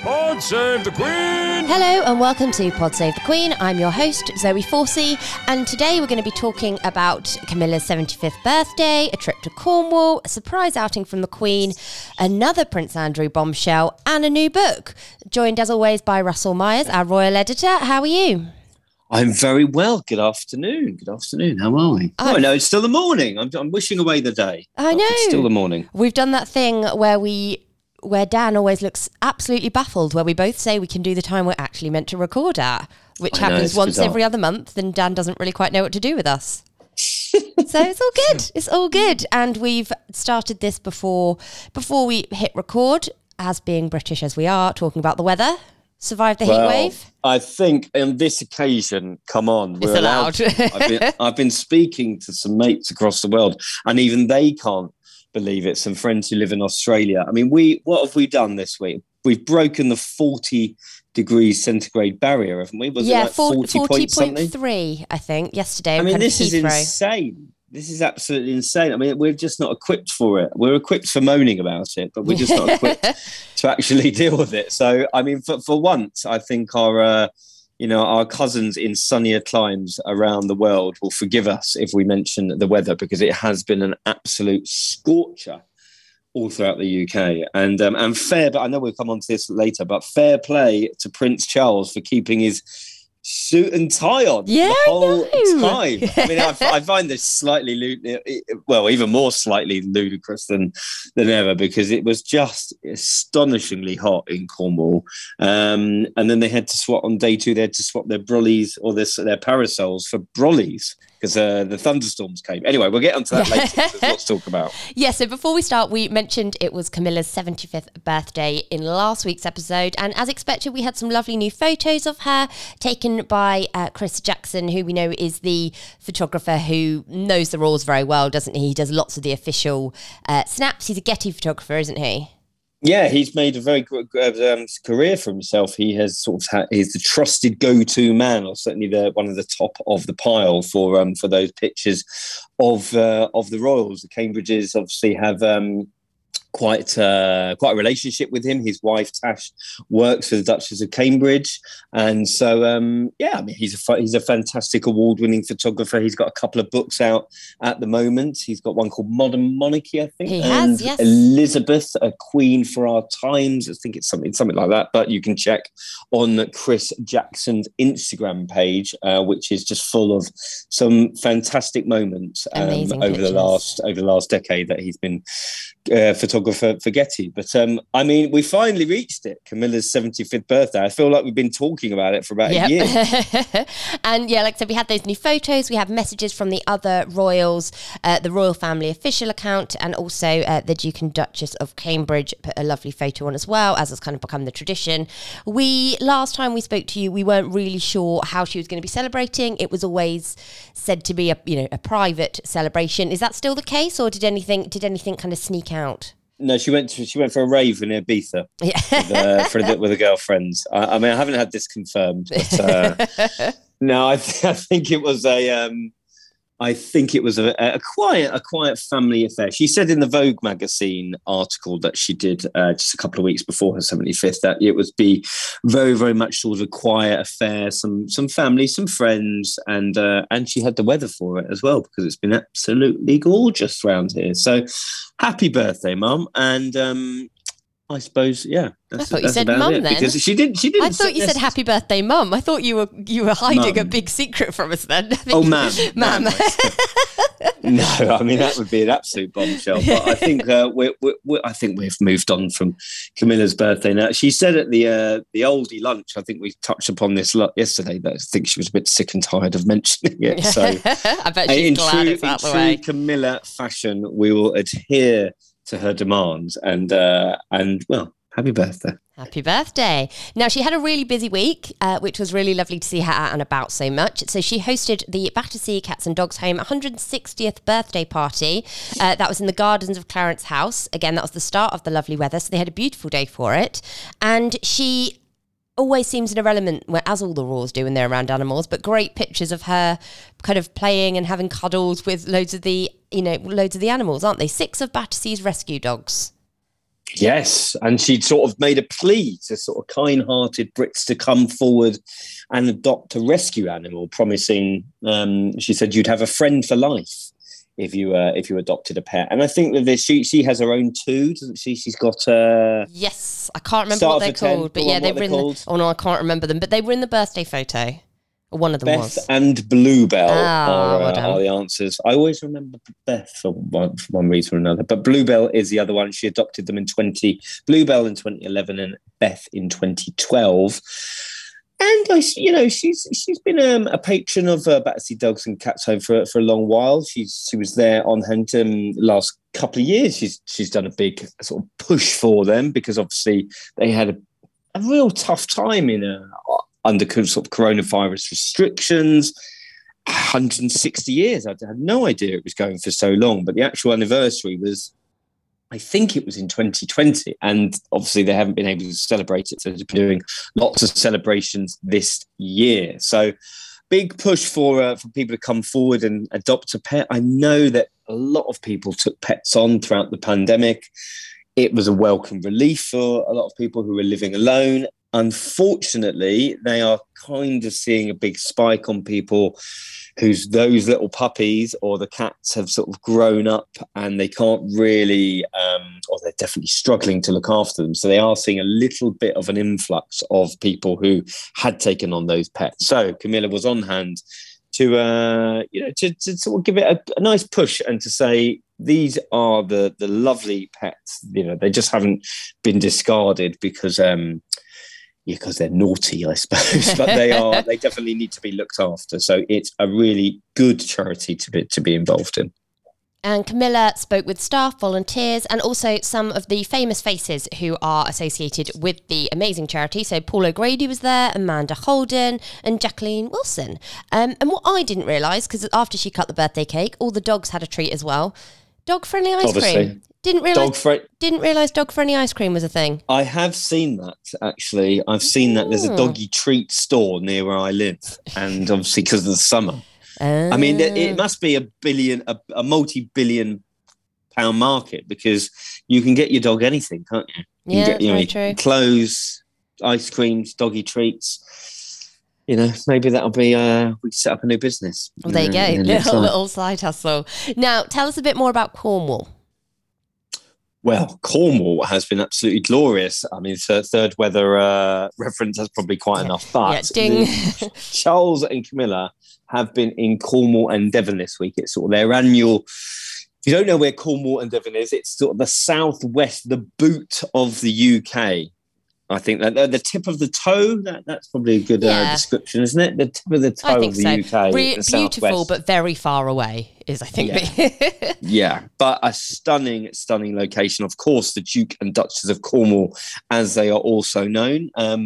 Pod Save the Queen! Hello and welcome to Pod Save the Queen. I'm your host, Zoe Forsey, and today we're going to be talking about Camilla's 75th birthday, a trip to Cornwall, a surprise outing from the Queen, another Prince Andrew bombshell, and a new book. Joined as always by Russell Myers, our royal editor. How are you? I'm very well. Good afternoon. Good afternoon. How are we? Oh, no, it's still the morning. I'm wishing away the day. I know. It's still the morning. We've done that thing where Dan always looks absolutely baffled, where we both say we can do the time we're actually meant to record at, which happens once every other month, and Dan doesn't really quite know what to do with us. So it's all good. It's all good. And we've started this before we hit record, as being British as we are, talking about the weather. Survived the heat wave? I think on this occasion, come on. It's allowed. I've been speaking to some mates across the world, and even they can't believe it. Some friends who live in Australia. I mean, what have we done this week? We've broken the 40 degrees centigrade barrier, haven't we? Was it like 40.3, I think, yesterday. I mean, this is insane. This is absolutely insane. I mean, we're just not equipped for it. We're equipped for moaning about it, but we're just not equipped to actually deal with it. So, I mean, for once, I think our cousins in sunnier climes around the world will forgive us if we mention the weather, because it has been an absolute scorcher all throughout the UK. And but I know we'll come on to this later, but fair play to Prince Charles for keeping his suit and tie on the whole time. I mean, I find this slightly, even more slightly ludicrous than ever, because it was just astonishingly hot in Cornwall. And then they had to swap on day 2. They had to swap their brollies or their parasols for brollies, because the thunderstorms came. Anyway, we'll get onto that later. There's lots to talk about. Yeah, so before we start, we mentioned it was Camilla's 75th birthday in last week's episode. And as expected, we had some lovely new photos of her taken by Chris Jackson, who we know is the photographer who knows the royals very well, doesn't he? He does lots of the official snaps. He's a Getty photographer, isn't he? Yeah, he's made a very good career for himself. He has he's the trusted go-to man, or certainly one of the top of the pile for those pictures of the royals. The Cambridges obviously have quite a relationship with him. His wife Tash works for the Duchess of Cambridge, and so I mean, he's a fantastic award-winning photographer. He's got a couple of books out at the moment. He's got one called Modern Monarchy, I think. He has, yes. Elizabeth, a Queen for Our Times. I think it's something like that. But you can check on Chris Jackson's Instagram page, which is just full of some fantastic moments over the last decade that he's been photographer for Getty. But I mean, we finally reached it, Camilla's 75th birthday. I feel like we've been talking about it for about a year. And yeah, like I said, we had those new photos. We have messages from the other royals, the royal family official account, and also the Duke and Duchess of Cambridge put a lovely photo on as well, as has kind of become the tradition. Last time we spoke to you, we weren't really sure how she was going to be celebrating. It was always said to be a private celebration. Is that still the case, or did anything kind of sneak out? No, she went for a rave in Ibiza with her girlfriends. I mean, I haven't had this confirmed, but no, I think it was a quiet family affair. She said in the Vogue magazine article that she did just a couple of weeks before her 75th that it would be very, very much sort of a quiet affair, some family, some friends, and she had the weather for it as well, because it's been absolutely gorgeous around here. So happy birthday, Mum. And I suppose, yeah. I thought you said mum then. Because she didn't. I thought you said happy birthday, mum. I thought you were hiding a big secret from us then. Oh, ma'am. No, I mean, that would be an absolute bombshell. But I think I think we've moved on from Camilla's birthday now. She said at the oldie lunch, I think we touched upon this yesterday, that I think she was a bit sick and tired of mentioning it. So I bet she's glad it's out the way. In true Camilla fashion, we will adhere to her demands, and well, happy birthday. Happy birthday. Now, she had a really busy week, which was really lovely to see her out and about so much. So she hosted the Battersea Cats and Dogs Home 160th birthday party. That was in the gardens of Clarence House. Again, that was the start of the lovely weather, so they had a beautiful day for it. And she always seems an irrelevant, as all the royals do when they're around animals, but great pictures of her kind of playing and having cuddles with loads of the animals, aren't they? 6 of Battersea's rescue dogs. Yes, and she'd sort of made a plea to sort of kind-hearted Brits to come forward and adopt a rescue animal, promising. She said you'd have a friend for life if you adopted a pet. And I think that she has her own too, doesn't she? She's got Yes, I can't remember what they're called, but yeah, they were in the. Oh no, I can't remember them, but they were in the birthday photo. Or one of them Beth was. and Bluebell well are the answers. I always remember Beth for one reason or another, but Bluebell is the other one. She adopted them Bluebell in 2011 and Beth in 2012. And she's been a patron of Battersea Dogs and Cats Home for a long while. She was there on hand last couple of years. She's done a big sort of push for them because obviously they had a real tough time under sort of coronavirus restrictions. 160 years. I had no idea it was going for so long, but the actual anniversary was, I think it was in 2020, and obviously they haven't been able to celebrate it, so they've been doing lots of celebrations this year. So big push for people to come forward and adopt a pet. I know that a lot of people took pets on throughout the pandemic. It was a welcome relief for a lot of people who were living alone. Unfortunately, they are kind of seeing a big spike on people those little puppies or the cats have sort of grown up and they can't really, or they're definitely struggling to look after them. So they are seeing a little bit of an influx of people who had taken on those pets. So Camilla was on hand to sort of give it a nice push and to say, these are the lovely pets. They just haven't been discarded because they're naughty, I suppose, but they definitely need to be looked after. So it's a really good charity to be involved in. And Camilla spoke with staff, volunteers, and also some of the famous faces who are associated with the amazing charity. So Paul O'Grady was there, Amanda Holden, and Jacqueline Wilson. And what I didn't realise, because after she cut the birthday cake, all the dogs had a treat as well. Dog-friendly ice cream. Didn't realise dog-friendly ice cream was a thing. I have seen that, actually. I've seen that there's a doggy treat store near where I live, and obviously because of the summer. I mean, it must be a multi-billion pound market because you can get your dog anything, can't you? You can get true. Clothes, ice creams, doggy treats. Maybe that'll be, we can set up a new business. Well, there you go. Little side hustle. Now, tell us a bit more about Cornwall. Well, Cornwall has been absolutely glorious. I mean, third weather reference, that's probably quite enough. But ding. Charles and Camilla have been in Cornwall and Devon this week. It's sort of their annual. If you don't know where Cornwall and Devon is, it's sort of the southwest, the boot of the UK. I think that the tip of the toe, that's probably a good description, isn't it? The tip of the toe of the UK. Beautiful, but very far away is, I think. Yeah, but a stunning location. Of course, the Duke and Duchess of Cornwall, as they are also known.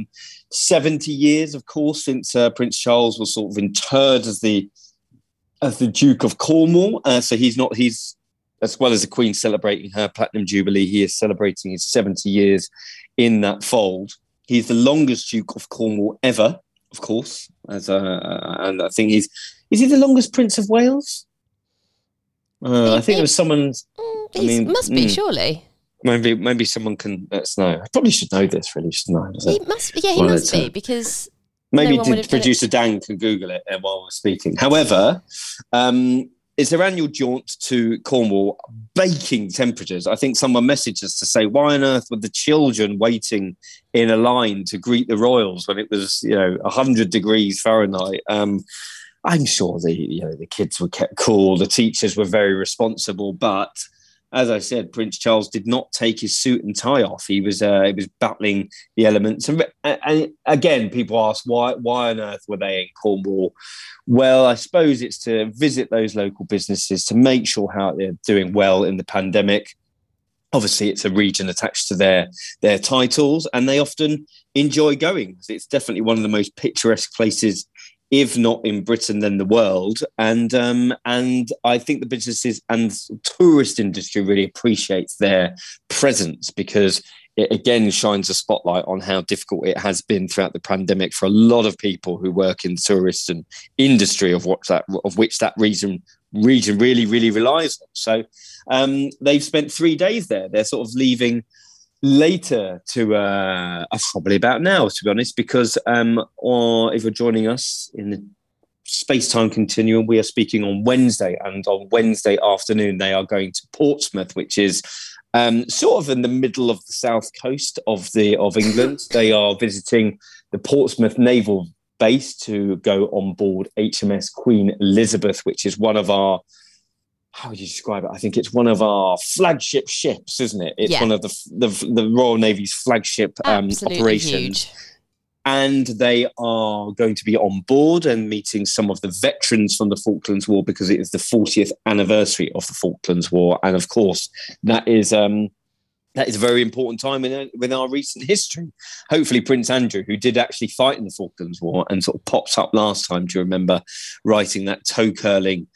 70 years, of course, since Prince Charles was sort of interred as the Duke of Cornwall. So he's as well as the Queen celebrating her Platinum Jubilee, he is celebrating his 70 years in that fold. He's the longest Duke of Cornwall ever, of course. And I think is he the longest Prince of Wales? I think there was someone. Must be, surely. Maybe someone can let us know. I probably should know this. Really should know. He must be because maybe producer Dan can Google it while we're speaking. However, it's their annual jaunt to Cornwall, baking temperatures. I think someone messaged us to say, why on earth were the children waiting in a line to greet the royals when it was 100 degrees Fahrenheit? I'm sure the kids were kept cool. The teachers were very responsible, but as I said, Prince Charles did not take his suit and tie off. He was battling the elements. And again, people ask why on earth were they in Cornwall? Well, I suppose it's to visit those local businesses to make sure how they're doing well in the pandemic. Obviously, it's a region attached to their titles, and they often enjoy going. It's definitely one of the most picturesque places, if not in Britain, then the world. And I think the businesses and tourist industry really appreciates their presence because it again shines a spotlight on how difficult it has been throughout the pandemic for a lot of people who work in the tourist and industry of which that region really, really relies on. So they've spent 3 days there. They're sort of leaving later to probably about now, to be honest, because or if you're joining us in the space-time continuum, we are speaking on Wednesday, and on Wednesday afternoon they are going to Portsmouth, which is sort of in the middle of the south coast of England. They are visiting the Portsmouth Naval Base to go on board HMS Queen Elizabeth, which is one of our, how would you describe it? I think it's one of our flagship ships, isn't it? It's one of the Royal Navy's flagship operations. Huge. And they are going to be on board and meeting some of the veterans from the Falklands War, because it is the 40th anniversary of the Falklands War. And of course, that is a very important time in our recent history. Hopefully Prince Andrew, who did actually fight in the Falklands War and sort of popped up last time, do you remember, writing that toe-curling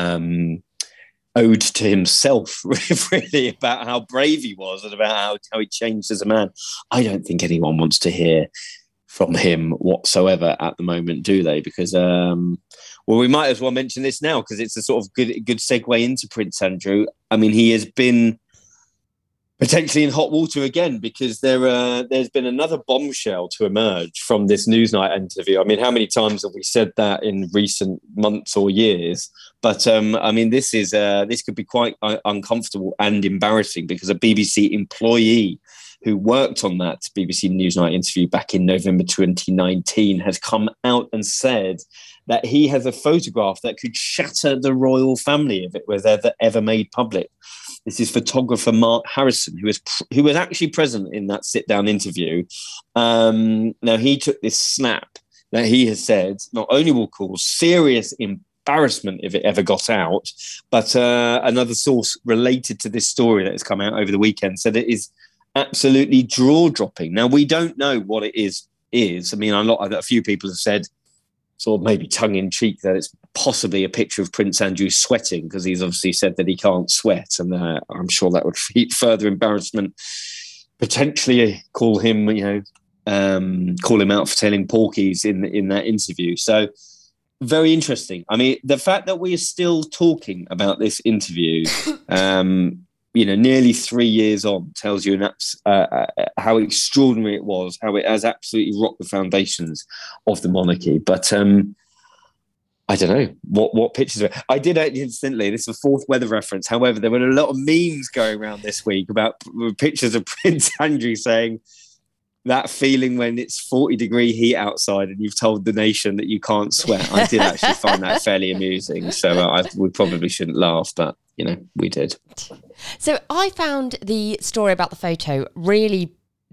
ode to himself, really, about how brave he was and about how he changed as a man. I don't think anyone wants to hear from him whatsoever at the moment, do they? Because, we might as well mention this now, because it's a sort of good segue into Prince Andrew. I mean, he has been potentially in hot water again, because there's been another bombshell to emerge from this Newsnight interview. I mean, how many times have we said that in recent months or years? But I mean, this could be quite uncomfortable and embarrassing, because a BBC employee who worked on that BBC Newsnight interview back in November 2019 has come out and said that he has a photograph that could shatter the royal family if it was ever made public. This is photographer Mark Harrison, who was actually present in that sit-down interview. Now, he took this snap that he has said not only will cause serious embarrassment if it ever got out, but another source related to this story that has come out over the weekend said it is absolutely jaw-dropping. Now, we don't know what it is. I mean, a few people have said, sort of maybe tongue-in-cheek, that it's possibly a picture of Prince Andrew sweating, because he's obviously said that he can't sweat, and I'm sure that would feed further embarrassment. Potentially call him, call him out for telling porkies in that interview. So very interesting. I mean, the fact that we are still talking about this interview, nearly 3 years on, tells you how extraordinary it was, how it has absolutely rocked the foundations of the monarchy. But I don't know what pictures of it. I did instantly. This is a fourth weather reference. However, there were a lot of memes going around this week about pictures of Prince Andrew saying that feeling when it's 40-degree heat outside and you've told the nation that you can't sweat. I did actually find that fairly amusing. So we probably shouldn't laugh, but we did. So I found the story about the photo really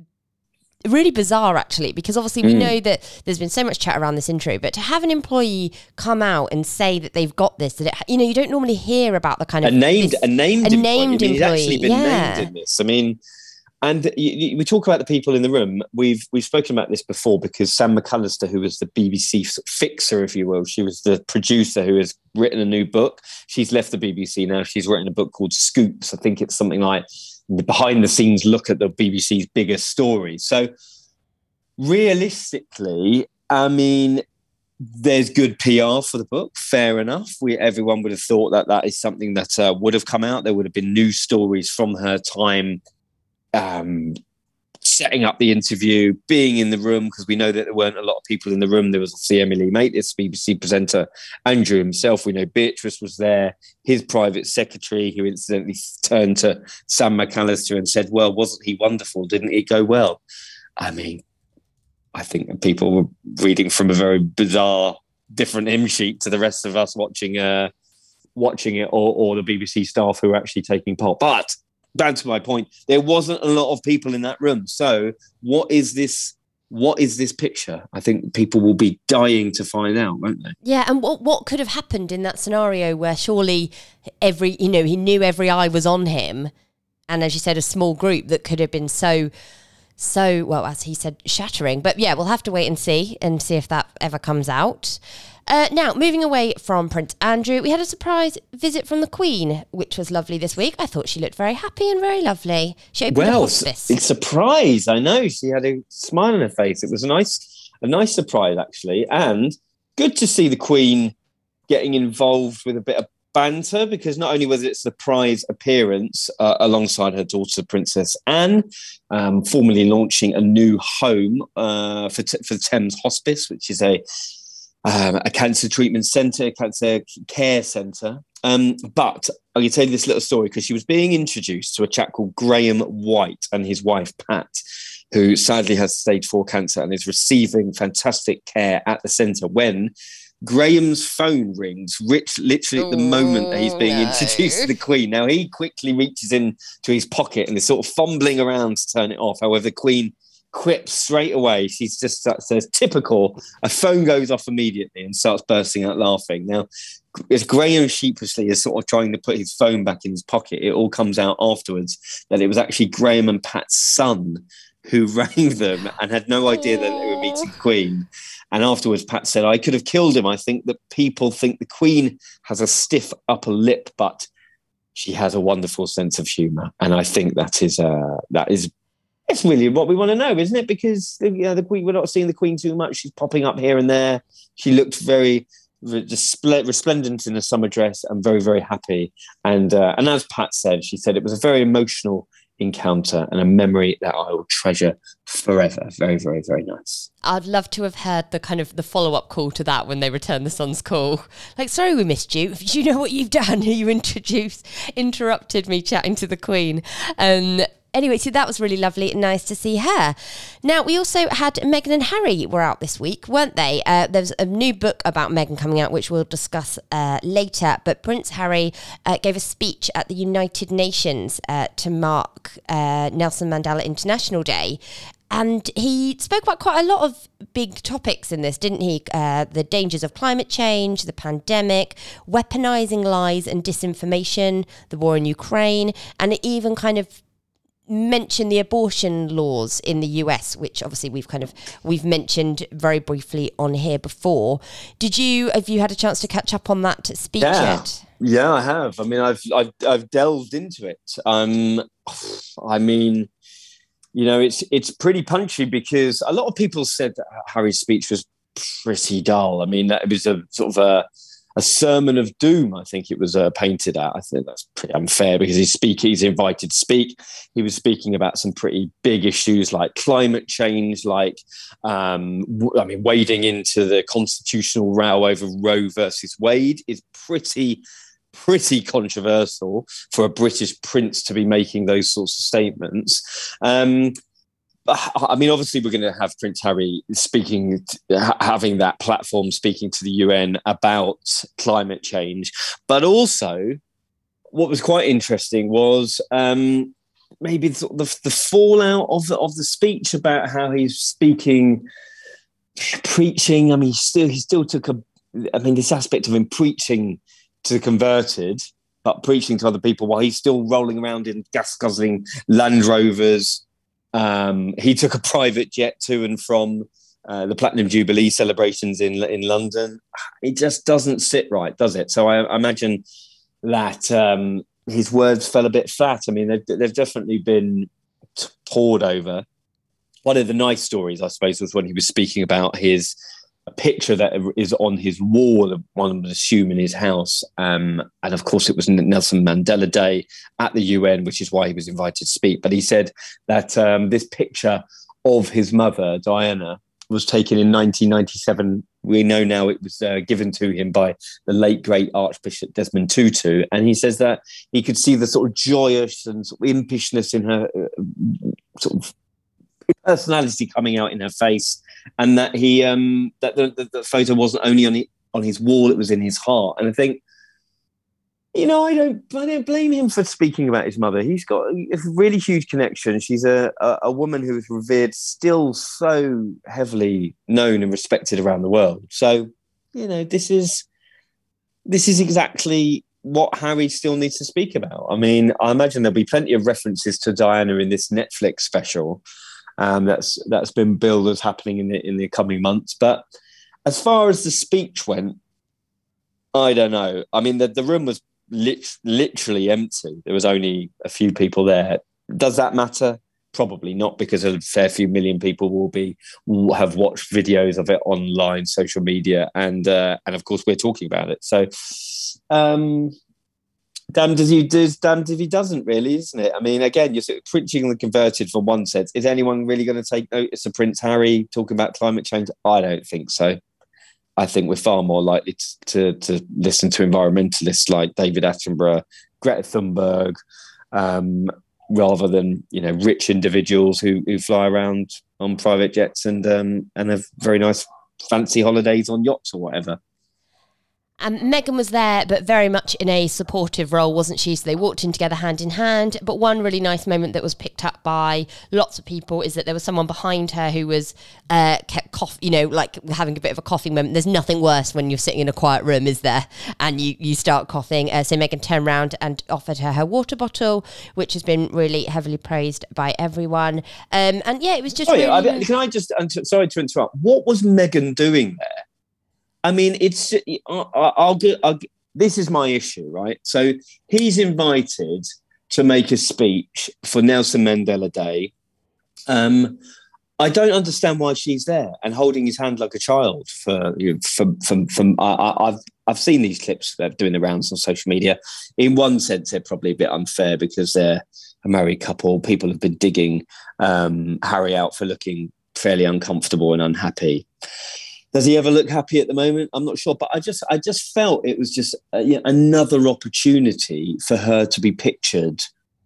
bizarre, actually, because obviously we know that there's been so much chat around this intro, but to have an employee come out and say that they've got this, that you don't normally hear about the kind of a named employee. He's actually been named in this. I mean, and we talk about the people in the room. We've spoken about this before, because Sam McAllister, who was the BBC fixer, if you will, she was the producer who has written a new book. She's left the BBC now. She's written a book called Scoops. I think it's something like the behind-the-scenes look at the BBC's biggest stories. So realistically, I mean, there's good PR for the book. Fair enough. Everyone would have thought that is something that would have come out. There would have been news stories from her time setting up the interview, being in the room, because we know that there weren't a lot of people in the room. There was obviously Emily Maitlis, BBC presenter, Andrew himself. We know Beatrice was there, his private secretary, who incidentally turned to Sam McAllister and said, well, wasn't he wonderful? Didn't it go well? I mean, I think people were reading from a very bizarre, different hymn sheet to the rest of us watching it, or the BBC staff who were actually taking part. But back to my point, there wasn't a lot of people in that room. So what is this picture? I think people will be dying to find out, won't they? Yeah, and what could have happened in that scenario where surely he knew every eye was on him, and as you said, a small group that could have been so well, as he said, shattering. But yeah, we'll have to wait and see if that ever comes out. Now, moving away from Prince Andrew, we had a surprise visit from the Queen, which was lovely this week. I thought she looked very happy and very lovely. She opened a hospice. It's a surprise. I know. She had a smile on her face. It was a nice surprise, actually. And good to see the Queen getting involved with a bit of banter because not only was it a surprise appearance alongside her daughter, Princess Anne, formally launching a new home for Thames Hospice, which is a cancer treatment centre, a cancer care centre. But I can tell you this little story because she was being introduced to a chap called Graham White and his wife, Pat, who sadly has stage 4 cancer and is receiving fantastic care at the centre when Graham's phone rings, literally at the moment that he's being introduced to the Queen. Now, he quickly reaches into his pocket and is sort of fumbling around to turn it off. However, the Queen quips straight away. She's just says, typical. A phone goes off immediately and starts bursting out laughing. Now, as Graham sheepishly is sort of trying to put his phone back in his pocket, it all comes out afterwards that it was actually Graham and Pat's son who rang them and had no idea that they were meeting the Queen. And afterwards, Pat said, I could have killed him. I think that people think the Queen has a stiff upper lip, but she has a wonderful sense of humour. And I think it's really what we want to know, isn't it? Because the Queen, we're not seeing the Queen too much. She's popping up here and there. She looked very resplendent in a summer dress and very, very happy. And as Pat said, she said it was a very emotional encounter and a memory that I will treasure forever. Very, very, very nice. I'd love to have heard the follow-up call to that when they returned the son's call. Like, sorry we missed you. Do you know what you've done? You interrupted me chatting to the Queen. Anyway, so that was really lovely and nice to see her. Now, we also had Meghan and Harry were out this week, weren't they? There's a new book about Meghan coming out, which we'll discuss later. But Prince Harry gave a speech at the United Nations to mark Nelson Mandela International Day. And he spoke about quite a lot of big topics in this, didn't he? The dangers of climate change, the pandemic, weaponizing lies and disinformation, the war in Ukraine, and it even kind of mention the abortion laws in the US, which obviously we've mentioned very briefly on here before. Have you had a chance to catch up on that speech yet? Yeah, I have. I mean, I've delved into it. I mean, it's pretty punchy because a lot of people said that Harry's speech was pretty dull. I mean, that it was a sort of a sermon of doom, I think it was painted at. I think that's pretty unfair because he's invited to speak. He was speaking about some pretty big issues like climate change, like, wading into the constitutional row over Roe versus Wade is pretty controversial for a British prince to be making those sorts of statements. I mean, obviously, we're going to have Prince Harry having that platform, speaking to the UN about climate change. But also, what was quite interesting was maybe the fallout of the speech about how he's preaching. I mean, he still took this aspect of him preaching to the converted, but preaching to other people while he's still rolling around in gas-guzzling Land Rovers. He took a private jet to and from the Platinum Jubilee celebrations in London. It just doesn't sit right, does it? So I imagine that his words fell a bit flat. I mean, they've definitely been poured over. One of the nice stories, I suppose, was when he was speaking about a picture that is on his wall, one would assume in his house. And of course, it was Nelson Mandela Day at the UN, which is why he was invited to speak. But he said that this picture of his mother, Diana, was taken in 1997. We know now it was given to him by the late, great Archbishop Desmond Tutu. And he says that he could see the sort of joyous and sort of impishness in her sort of personality coming out in her face, and that the photo wasn't only on his wall, it was in his heart. And I think, I don't blame him for speaking about his mother. He's got a really huge connection. She's a woman who is revered, still so heavily known and respected around the world. So, this is exactly what Harry still needs to speak about. I mean, I imagine there'll be plenty of references to Diana in this Netflix special. That's been billed as happening in the coming months. But as far as the speech went, I don't know. I mean, the room was literally empty. There was only a few people there. Does that matter? Probably not, because a fair few million people will have watched videos of it online, social media, and of course we're talking about it. So damned if he does, damned if he doesn't, really, isn't it? I mean, again, you're sort of preaching the converted from one sense. Is anyone really going to take notice of Prince Harry talking about climate change? I don't think so. I think we're far more likely to listen to environmentalists like David Attenborough, Greta Thunberg, rather than rich individuals who fly around on private jets and have very nice fancy holidays on yachts or whatever. And Meghan was there, but very much in a supportive role, wasn't she? So they walked in together hand in hand. But one really nice moment that was picked up by lots of people is that there was someone behind her who was kept like having a bit of a coughing moment. There's nothing worse when you're sitting in a quiet room, is there? And you start coughing. So Meghan turned around and offered her water bottle, which has been really heavily praised by everyone. And yeah, it was just. Can I just? Sorry to interrupt. What was Meghan doing there? I mean, it's. This is my issue, right? So he's invited to make a speech for Nelson Mandela Day. I don't understand why she's there and holding his hand like a child. I've seen these clips doing the rounds on social media. In one sense, they're probably a bit unfair because they're a married couple. People have been digging Harry out for looking fairly uncomfortable and unhappy. Does he ever look happy at the moment? I'm not sure, but I just felt it was just another opportunity for her to be pictured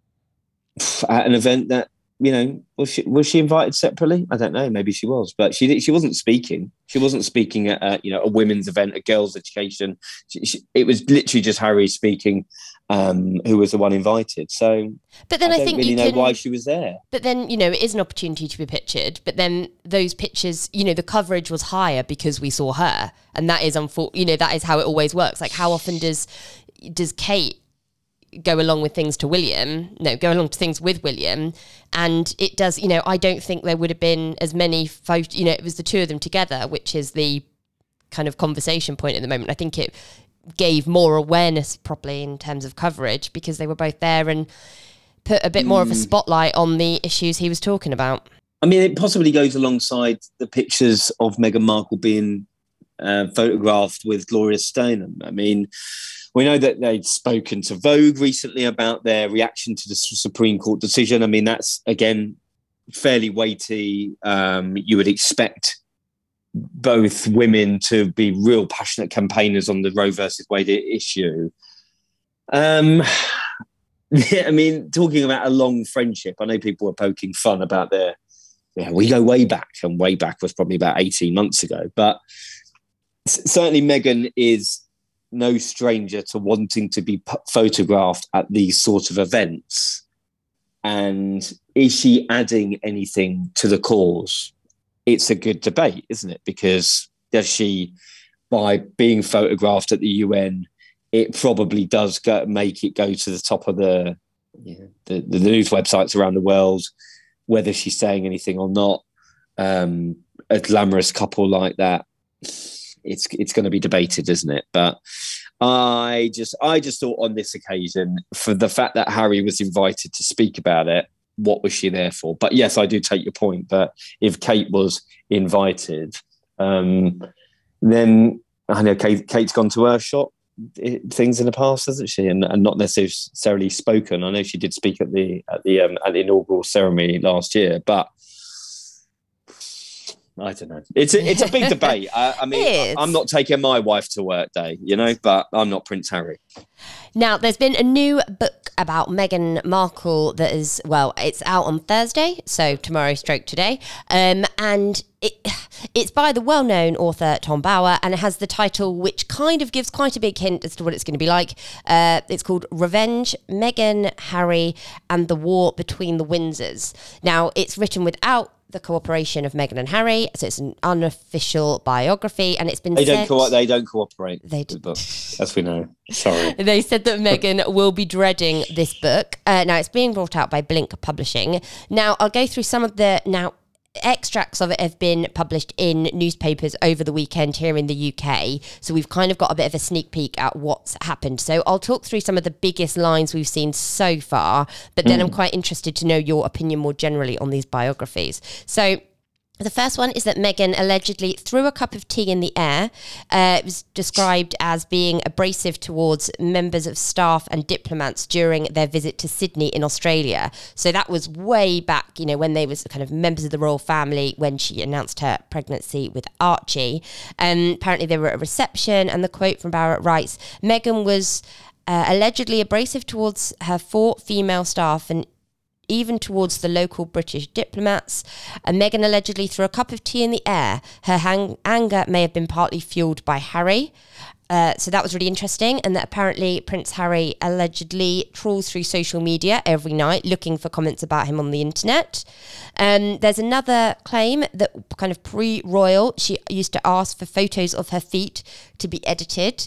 at an event that was she invited separately? I don't know. Maybe she was, but she wasn't speaking. She wasn't speaking at a women's event, a girls' education. It was literally just Harry speaking, who was the one invited. So, but then I think really know why she was there. But then it is an opportunity to be pictured. But then those pictures, the coverage was higher because we saw her, and that is that is how it always works. Like, how often does Kate go along with things to William? No, go along to things with William, and it does. I don't think there would have been as many photos. It was the two of them together, which is the kind of conversation point at the moment. I think it gave more awareness properly in terms of coverage because they were both there and put a bit more of a spotlight on the issues he was talking about. I mean, it possibly goes alongside the pictures of Meghan Markle being photographed with Gloria Steinem. I mean, we know that they'd spoken to Vogue recently about their reaction to the Supreme Court decision. I mean, that's, again, fairly weighty. You would expect both women to be real passionate campaigners on the Roe versus Wade issue. I mean, talking about a long friendship, I know people were poking fun about we go way back, and way back was probably about 18 months ago. But certainly Meghan is no stranger to wanting to be photographed at these sort of events. And is she adding anything to the cause? It's a good debate, isn't it? Because does she, by being photographed at the UN, it probably does make it go to the top of the news websites around the world, whether she's saying anything or not. A glamorous couple like that, it's going to be debated, isn't it? But I just thought on this occasion, for the fact that Harry was invited to speak about it, what was she there for? But yes, I do take your point. But if Kate was invited, then I know Kate's gone to Earthshot things in the past, hasn't she? And not necessarily spoken. I know she did speak at the inaugural ceremony last year, but I don't know. It's a big debate. I mean, I'm not taking my wife to work day, but I'm not Prince Harry. Now, there's been a new book about Meghan Markle that is, it's out on Thursday, so tomorrow/today, and it's by the well-known author Tom Bower, and it has the title which kind of gives quite a big hint as to what it's going to be like. It's called Revenge, Meghan, Harry, and the War Between the Windsors. Now, it's written without the cooperation of Meghan and Harry, so it's an unofficial biography, and it's been they don't cooperate. They do, as we know. Sorry. They said that Meghan will be dreading this book. Now, it's being brought out by Blink Publishing. Now, I'll go through some of the extracts of it have been published in newspapers over the weekend here in the UK, so we've kind of got a bit of a sneak peek at what's happened. So I'll talk through some of the biggest lines we've seen so far, but then I'm quite interested to know your opinion more generally on these biographies. So The first one is that Meghan allegedly threw a cup of tea in the air. It was described as being abrasive towards members of staff and diplomats during their visit to Sydney in Australia. So that was way back, when they was kind of members of the royal family when she announced her pregnancy with Archie. Apparently they were at a reception, and the quote from Barrett writes, Meghan was allegedly abrasive towards her 4 female staff and even towards the local British diplomats. And Meghan allegedly threw a cup of tea in the air. Her anger may have been partly fueled by Harry. So that was really interesting. And that apparently Prince Harry allegedly trawls through social media every night looking for comments about him on the internet. There's another claim that kind of pre-royal, she used to ask for photos of her feet to be edited.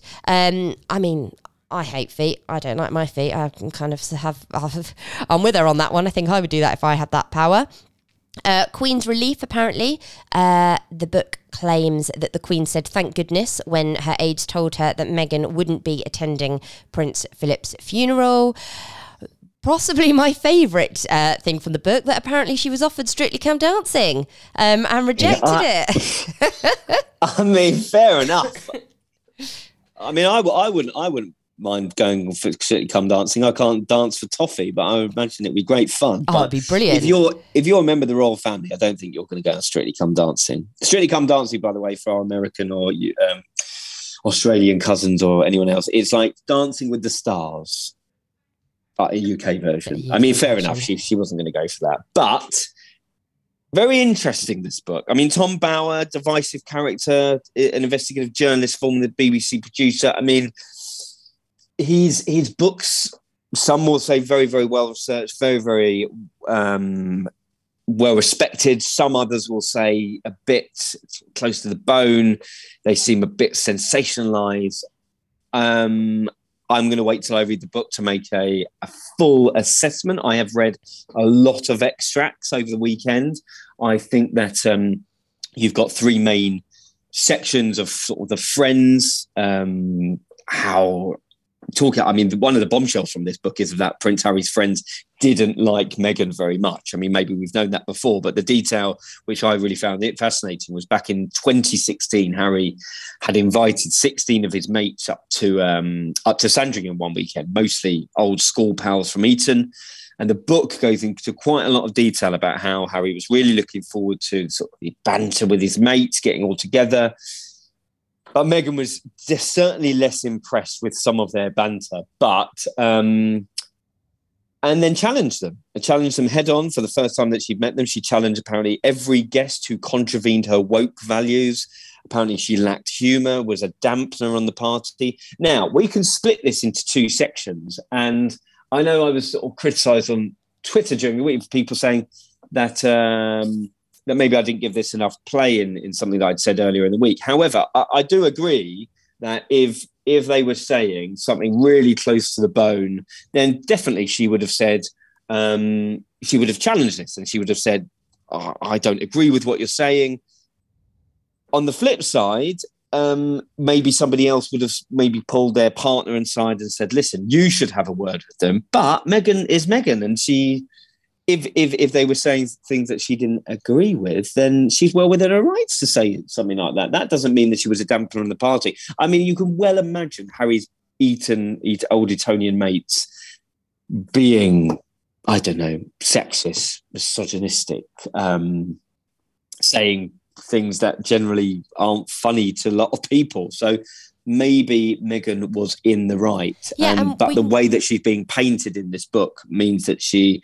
I hate feet. I don't like my feet. I can kind of I'm with her on that one. I think I would do that if I had that power. Queen's Relief, apparently. The book claims that the Queen said thank goodness when her aides told her that Meghan wouldn't be attending Prince Philip's funeral. Possibly my favourite thing from the book, that apparently she was offered Strictly Come Dancing and rejected it. I mean, fair enough. I mean, I wouldn't mind going for Strictly Come Dancing. I can't dance for toffee, but I would imagine it'd be great fun. Oh, it'd be brilliant. If you're a member of the royal family, I don't think you're going to go on Strictly Come Dancing. Strictly Come Dancing, by the way, for our American or Australian cousins or anyone else, it's like Dancing with the Stars, but a UK version. I mean, fair enough. She wasn't going to go for that, but very interesting, this book. I mean, Tom Bower, divisive character, an investigative journalist, formerly the BBC producer. I mean, his books, some will say very, very well researched, very, very well respected. Some others will say a bit close to the bone. They seem a bit sensationalized. I'm going to wait till I read the book to make a full assessment. I have read a lot of extracts over the weekend. I think that you've got 3 main sections of sort of the friends, one of the bombshells from this book is that Prince Harry's friends didn't like Meghan very much. I mean, maybe we've known that before, but the detail, which I really found it fascinating, was back in 2016, Harry had invited 16 of his mates up to Sandringham one weekend, mostly old school pals from Eton. And the book goes into quite a lot of detail about how Harry was really looking forward to sort of the banter with his mates, getting all together. But Meghan was just certainly less impressed with some of their banter, and then challenged them head on. For the first time that she'd met them, she challenged apparently every guest who contravened her woke values. Apparently she lacked humour, was a dampener on the party. Now, we can split this into 2 sections. And I know I was sort of criticised on Twitter during the week for people saying that that maybe I didn't give this enough play in something that I'd said earlier in the week. However, I do agree that if they were saying something really close to the bone, then definitely she would have said, she would have challenged this, and she would have said, I don't agree with what you're saying. On the flip side, maybe somebody else would have maybe pulled their partner inside and said, listen, you should have a word with them. But Meghan is Meghan, and she... If they were saying things that she didn't agree with, then she's well within her rights to say something like that. That doesn't mean that she was a dampener on the party. I mean, you can well imagine Harry's old Etonian mates being, I don't know, sexist, misogynistic, saying things that generally aren't funny to a lot of people. So maybe Meghan was in the right. But the way that she's being painted in this book means that she...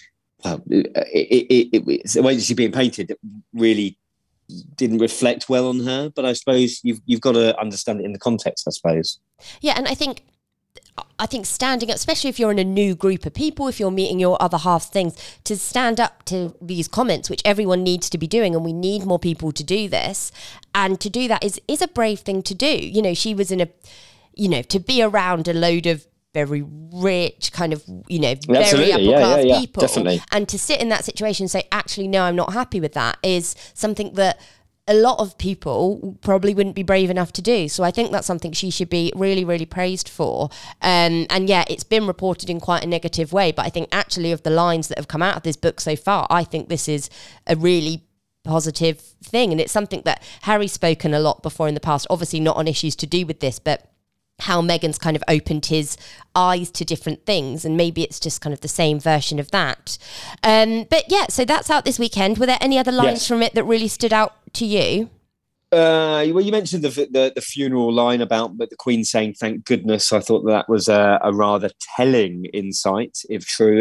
the way that she's being painted really didn't reflect well on her, but I suppose you've got to understand it in the context, I suppose. Yeah, and I think standing up, especially if you're in a new group of people, if you're meeting your other half's things, to stand up to these comments, which everyone needs to be doing, and we need more people to do this, and to do that is a brave thing to do. You know, she was to be around a load of very rich, kind of, very upper class people. Definitely. And to sit in that situation and say, actually, no, I'm not happy with that, is something that a lot of people probably wouldn't be brave enough to do. So I think that's something she should be really, really praised for. And yeah, it's been reported in quite a negative way, but I think actually of the lines that have come out of this book so far, I think this is a really positive thing. And it's something that Harry's spoken a lot before in the past, obviously not on issues to do with this, but how Meghan's kind of opened his eyes to different things, and maybe it's just kind of the same version of that. But yeah, so that's out this weekend. Were there any other lines from it that really stood out to you? Well, you mentioned the funeral line about the Queen saying "thank goodness." I thought that was a rather telling insight, if true,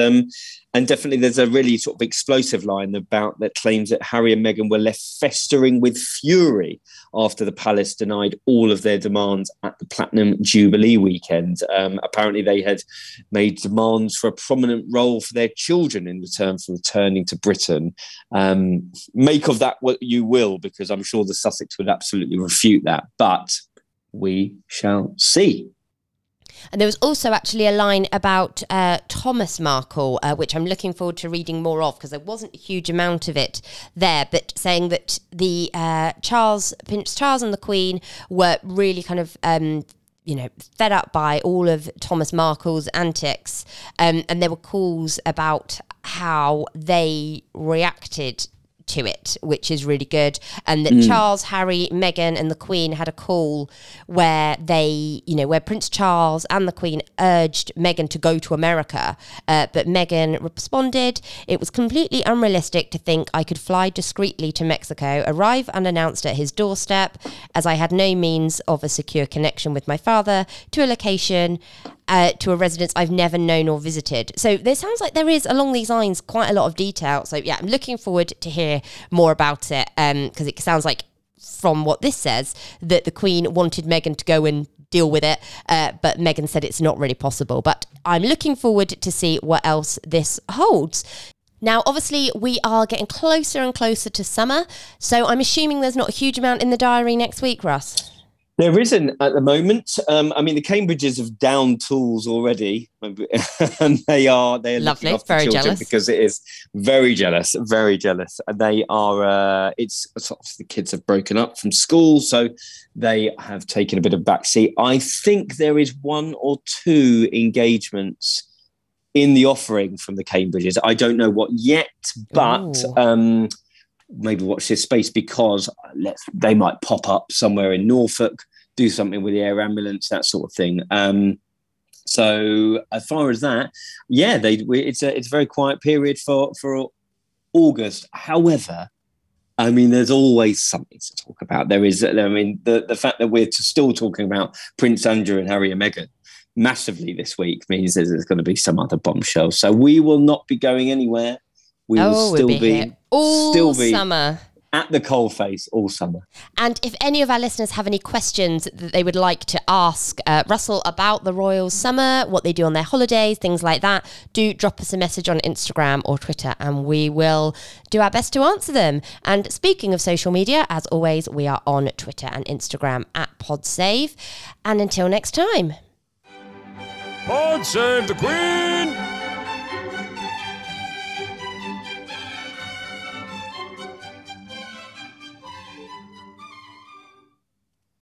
and definitely there's a really sort of explosive line about that claims that Harry and Meghan were left festering with fury after the palace denied all of their demands at the Platinum Jubilee weekend. Apparently, they had made demands for a prominent role for their children in return for returning to Britain. Make of that what you will, because I'm sure the Sussex would absolutely refute that, but we shall see. And there was also actually a line about Thomas Markle, which I'm looking forward to reading more of, because there wasn't a huge amount of it there, but saying that the Prince Charles and the Queen were really kind of fed up by all of Thomas Markle's antics, and there were calls about how they reacted to it, which is really good. And that Charles, Harry, Meghan and the Queen had a call where where Prince Charles and the Queen urged Meghan to go to America, but Meghan responded, "It was completely unrealistic to think I could fly discreetly to Mexico, arrive unannounced at his doorstep, as I had no means of a secure connection with my father, to a location, to a residence I've never known or visited." So there sounds like there is, along these lines, quite a lot of detail. So yeah, I'm looking forward to hear more about it, because it sounds like, from what this says, that the Queen wanted Meghan to go and deal with it, but Meghan said it's not really possible. But I'm looking forward to see what else this holds. Now, obviously, we are getting closer and closer to summer, so I'm assuming there's not a huge amount in the diary next week, Russ. There isn't at the moment. The Cambridges have downed tools already, and they are lovely, looking after very children jealous, because it is very jealous. And they are. It's the kids have broken up from school, so they have taken a bit of backseat. I think there is one or two engagements in the offering from the Cambridges. I don't know what yet, but. Maybe watch this space, because they might pop up somewhere in Norfolk, do something with the air ambulance, that sort of thing. So as far as that, it's a very quiet period for August. However, there's always something to talk about. There is, the fact that we're still talking about Prince Andrew and Harry and Meghan massively this week means there's going to be some other bombshell. So we will not be going anywhere. We will still be all summer at the coalface all summer. And if any of our listeners have any questions that they would like to ask Russell about the Royal summer, what they do on their holidays, things like that, do drop us a message on Instagram or Twitter, and we will do our best to answer them. And speaking of social media, as always, we are on Twitter and Instagram at PodSave. And until next time. Pod save the Queen!